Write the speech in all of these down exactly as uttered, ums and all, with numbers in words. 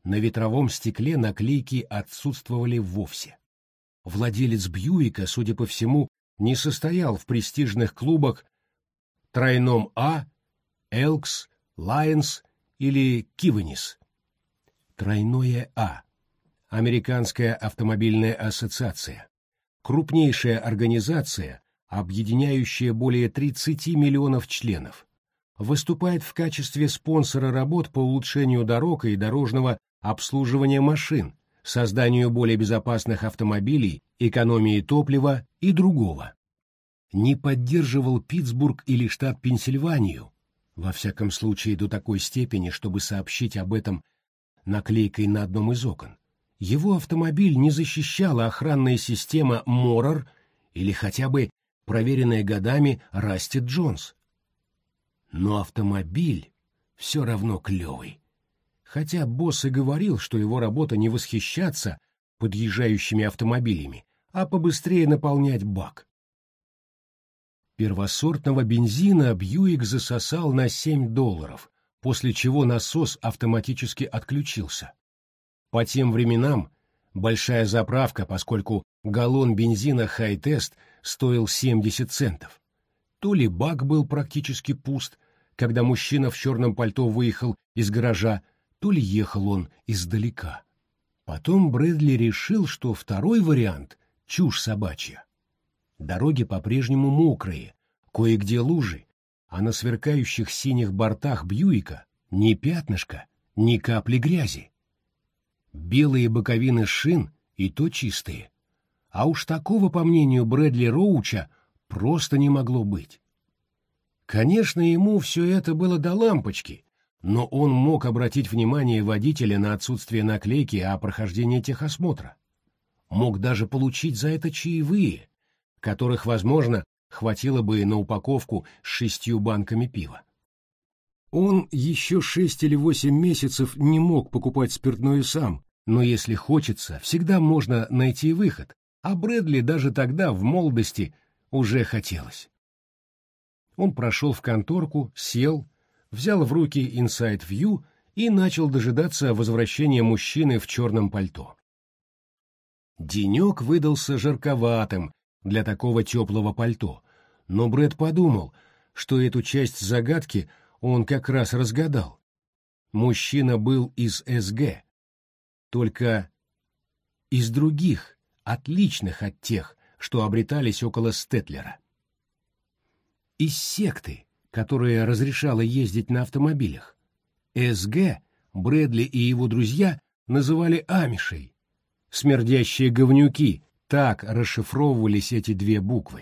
На ветровом стекле наклейки отсутствовали вовсе. Владелец Бьюика, судя по всему, не состоял в престижных клубах тройном А, Элкс, Лайонс или Кивенис. Тройное А. Американская автомобильная ассоциация. Крупнейшая организация, объединяющая более тридцати миллионов членов. Выступает в качестве спонсора работ по улучшению дорог и дорожного обслуживания машин, созданию более безопасных автомобилей, экономии топлива и другого. Не поддерживал Питтсбург или штат Пенсильванию, во всяком случае до такой степени, чтобы сообщить об этом наклейкой на одном из окон. Его автомобиль не защищала охранная система Моррор или хотя бы проверенная годами Расти Джонс. Но автомобиль все равно клевый. Хотя босс и говорил, что его работа не восхищаться подъезжающими автомобилями, а побыстрее наполнять бак. Первосортного бензина Бьюик засосал на семь долларов, после чего насос автоматически отключился. По тем временам большая заправка, поскольку галлон бензина «Хай-Тест» стоил семьдесят центов. То ли бак был практически пуст, когда мужчина в черном пальто выехал из гаража, то ли ехал он издалека. Потом Брэдли решил, что второй вариант — чушь собачья. Дороги по-прежнему мокрые, кое-где лужи, а на сверкающих синих бортах Бьюика ни пятнышка, ни капли грязи. Белые боковины шин и то чистые. А уж такого, по мнению Брэдли Роуча, просто не могло быть. Конечно, ему все это было до лампочки, но он мог обратить внимание водителя на отсутствие наклейки о прохождении техосмотра. Мог даже получить за это чаевые, которых, возможно, хватило бы на упаковку с шестью банками пива. Он еще шесть или восемь месяцев не мог покупать спиртное сам, но если хочется, всегда можно найти выход, а Брэдли даже тогда, в молодости, уже хотелось. Он прошел в конторку, сел, взял в руки Inside View и начал дожидаться возвращения мужчины в черном пальто. Денек выдался жарковатым для такого теплого пальто, но Брэд подумал, что эту часть загадки он как раз разгадал. Мужчина был из эс гэ, только из других, отличных от тех, что обретались около Стэтлера. Из секты, которая разрешала ездить на автомобилях. эс гэ Брэдли и его друзья называли амишей. Смердящие говнюки, так расшифровывались эти две буквы.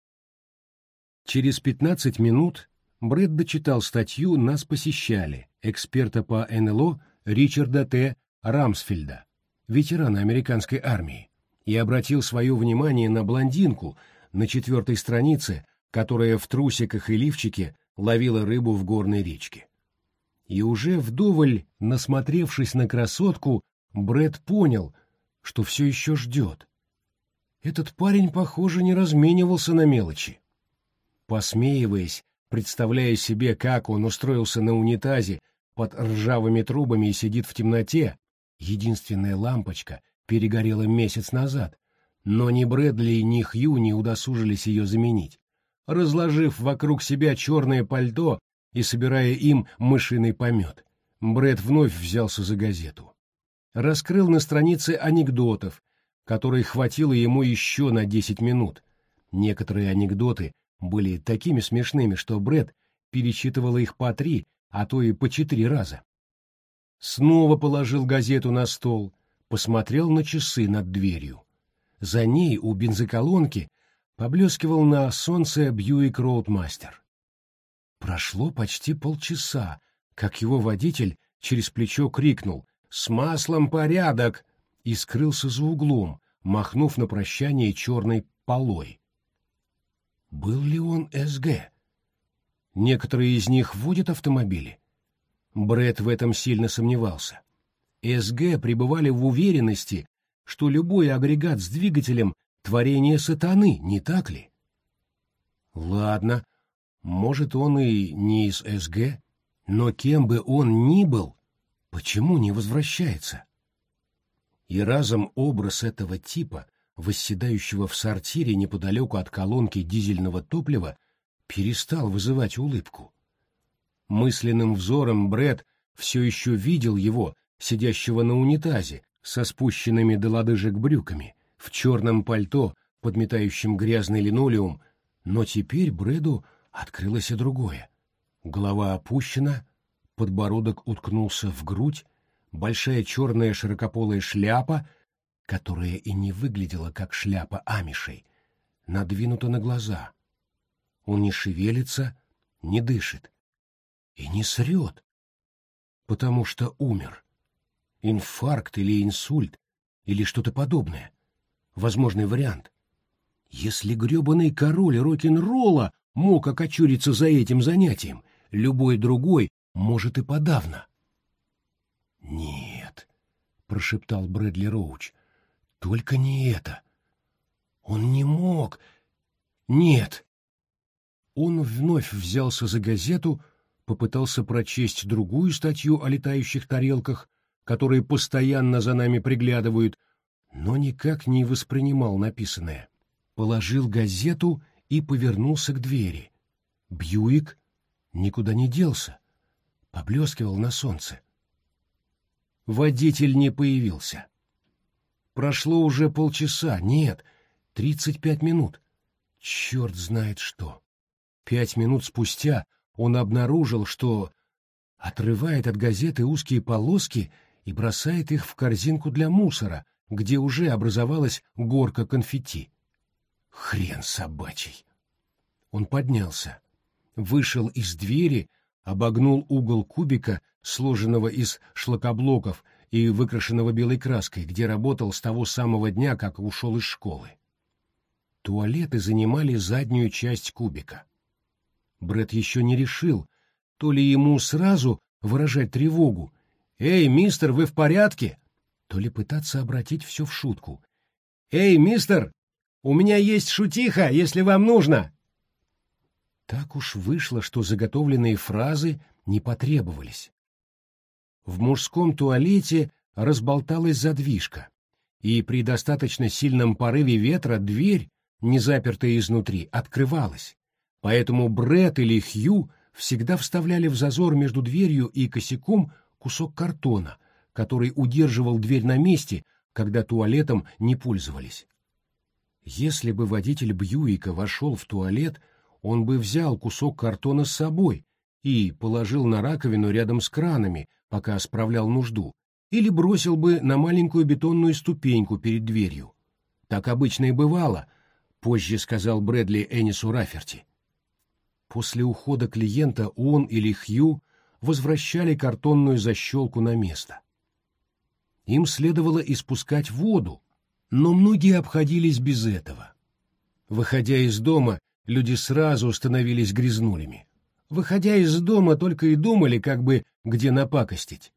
Через пятнадцать минут Брэд дочитал статью «Нас посещали» эксперта по эн эл о Ричарда Т. Рамсфельда, ветерана американской армии, и обратил свое внимание на блондинку на четвертой странице, которая в трусиках и лифчике ловила рыбу в горной речке. И уже вдоволь насмотревшись на красотку, Брэд понял, что все еще ждет. Этот парень, похоже, не разменивался на мелочи. Посмеиваясь, представляя себе, как он устроился на унитазе под ржавыми трубами и сидит в темноте, единственная лампочка перегорела месяц назад, но ни Брэдли, ни Хью не удосужились ее заменить, разложив вокруг себя черное пальто и собирая им мышиный помет. Брэд вновь взялся за газету. Раскрыл на странице анекдотов, которой хватило ему еще на десять минут. Некоторые анекдоты были такими смешными, что Брэд перечитывал их по три, а то и по четыре раза. Снова положил газету на стол, посмотрел на часы над дверью. За ней у бензоколонки поблескивал на солнце Бьюик Роудмастер. Прошло почти полчаса, как его водитель через плечо крикнул «С маслом порядок!» и скрылся за углом, махнув на прощание черной полой. Был ли он эс гэ? Некоторые из них водят автомобили. Брэд в этом сильно сомневался. эс гэ пребывали в уверенности, что любой агрегат с двигателем — творение сатаны, не так ли? Ладно, может, он и не из эс гэ, но кем бы он ни был, Почему не возвращается? И разом образ этого типа, восседающего в сортире неподалеку от колонки дизельного топлива, перестал вызывать улыбку. Мысленным взором Брэд все еще видел его, сидящего на унитазе, со спущенными до лодыжек брюками, в черном пальто, подметающем грязный линолеум, но теперь Брэду открылось и другое. Голова опущена, подбородок уткнулся в грудь, большая черная широкополая шляпа, которая и не выглядела как шляпа амишей, надвинута на глаза. Он не шевелится, не дышит и не срет, потому что умер. Инфаркт или инсульт, или что-то подобное. Возможный вариант. Если гребаный король рок-н-ролла мог окочуриться за этим занятием, любой другой может и подавно. «Нет», — прошептал Брэдли Роуч, — «только не это. Он не мог. Нет». Он вновь взялся за газету, попытался прочесть другую статью о летающих тарелках, которые постоянно за нами приглядывают, но никак не воспринимал написанное. Положил газету и повернулся к двери. Бьюик никуда не делся, поблескивал на солнце. Водитель не появился. Прошло уже полчаса, нет, тридцать пять минут. Черт знает что. Пять минут спустя он обнаружил, что отрывает от газеты узкие полоски и бросает их в корзинку для мусора, где уже образовалась горка конфетти. Хрен собачий! Он поднялся, вышел из двери, обогнул угол кубика, сложенного из шлакоблоков и выкрашенного белой краской, где работал с того самого дня, как ушел из школы. Туалеты занимали заднюю часть кубика. Брэд еще не решил, то ли ему сразу выражать тревогу «Эй, мистер, вы в порядке?», то ли пытаться обратить все в шутку. «Эй, мистер, у меня есть шутиха, если вам нужно!» Так уж вышло, что заготовленные фразы не потребовались. В мужском туалете разболталась задвижка, и при достаточно сильном порыве ветра дверь, не запертая изнутри, открывалась. Поэтому Брэд или Хью всегда вставляли в зазор между дверью и косяком кусок картона, который удерживал дверь на месте, когда туалетом не пользовались. Если бы водитель Бьюика вошел в туалет, он бы взял кусок картона с собой и положил на раковину рядом с кранами, пока справлял нужду, или бросил бы на маленькую бетонную ступеньку перед дверью. Так обычно и бывало, позже сказал Брэдли Эннису Раферти. После ухода клиента он или Хью возвращали картонную защелку на место. Им следовало испускать воду, но многие обходились без этого. Выходя из дома, люди сразу становились грязнулями. Выходя из дома, только и думали, как бы где напакостить.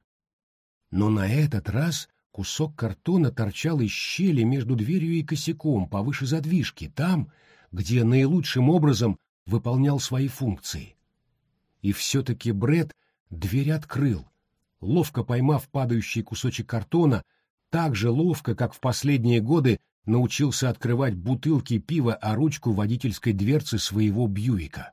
Но на этот раз кусок картона торчал из щели между дверью и косяком повыше задвижки, там, где наилучшим образом выполнял свои функции. И все-таки Брэд дверь открыл, ловко поймав падающий кусочек картона, так же ловко, как в последние годы научился открывать бутылки пива о ручку водительской дверцы своего Бьюика.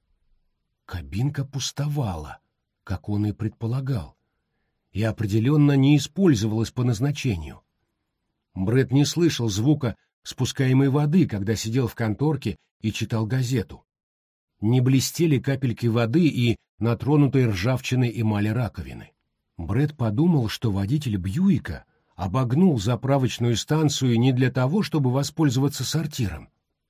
Кабинка пустовала, как он и предполагал, и определенно не использовалась по назначению. Брэд не слышал звука спускаемой воды, когда сидел в конторке и читал газету. Не блестели капельки воды и натронутой ржавчиной эмали раковины. Брэд подумал, что водитель Бьюика обогнул заправочную станцию не для того, чтобы воспользоваться сортиром.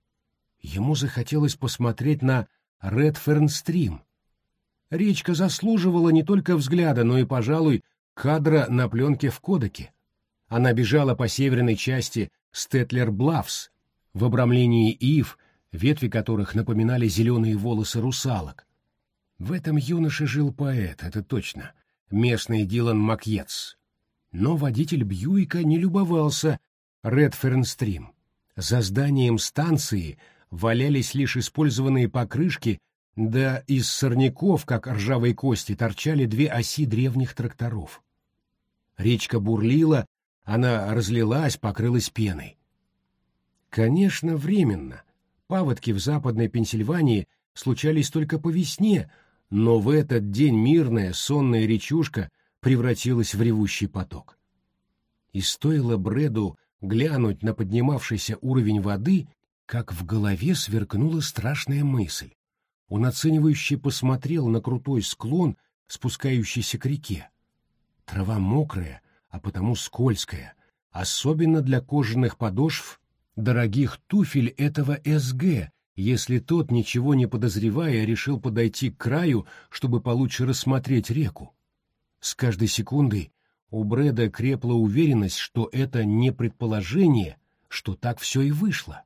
Ему захотелось посмотреть на Редферн-стрим. Речка заслуживала не только взгляда, но и, пожалуй, кадра на пленке в кодеке. Она бежала по северной части Стэтлер-Блафс, в обрамлении ив, ветви которых напоминали зеленые волосы русалок. В этом юноше жил поэт, это точно, местный Дилан Макьетс. Но водитель Бьюика не любовался Редферн-стрим. За зданием станции валялись лишь использованные покрышки, да из сорняков, как ржавые кости, торчали две оси древних тракторов. Речка бурлила, она разлилась, покрылась пеной. Конечно, временно. Паводки в Западной Пенсильвании случались только по весне, но в этот день мирная сонная речушка превратилась в ревущий поток. И стоило Брэду глянуть на поднимавшийся уровень воды, как в голове сверкнула страшная мысль. Он оценивающе посмотрел на крутой склон, спускающийся к реке. Трава мокрая, а потому скользкая, особенно для кожаных подошв дорогих туфель этого СГ, если тот, ничего не подозревая, решил подойти к краю, чтобы получше рассмотреть реку. С каждой секундой у Брэда крепла уверенность, что это не предположение, что так все и вышло.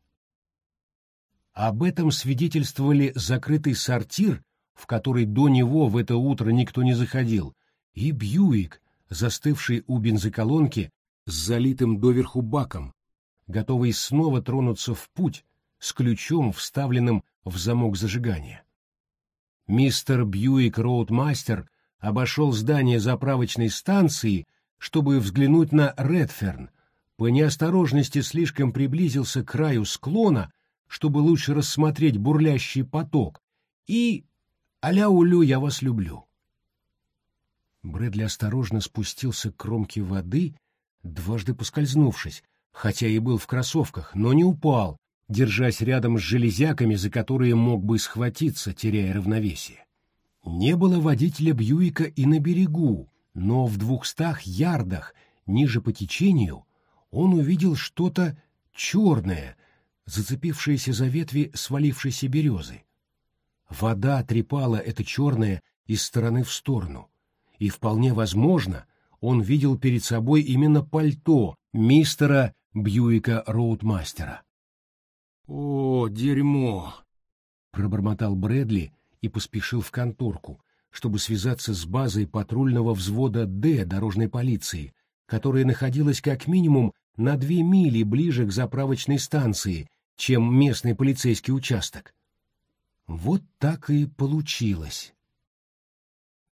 Об этом свидетельствовали закрытый сортир, в который до него в это утро никто не заходил, и Бьюик, застывший у бензоколонки с залитым доверху баком, готовый снова тронуться в путь с ключом, вставленным в замок зажигания. Мистер Бьюик Роудмастер обошел здание заправочной станции, чтобы взглянуть на Редферн, по неосторожности слишком приблизился к краю склона, чтобы лучше рассмотреть бурлящий поток, и «Аля-улю, я вас люблю». Брэдли осторожно спустился к кромке воды, дважды поскользнувшись, хотя и был в кроссовках, но не упал, держась рядом с железяками, за которые мог бы схватиться, теряя равновесие. Не было водителя Бьюика и на берегу, но в двухстах ярдах ниже по течению он увидел что-то черное, зацепившееся за ветви свалившейся березы. Вода трепала это черное из стороны в сторону, и вполне возможно, он видел перед собой именно пальто мистера Бьюика Роудмастера. «О, дерьмо!» — пробормотал Брэдли и поспешил в конторку, чтобы связаться с базой патрульного взвода «Д» дорожной полиции, которая находилась как минимум на две мили ближе к заправочной станции, чем местный полицейский участок. Вот так и получилось,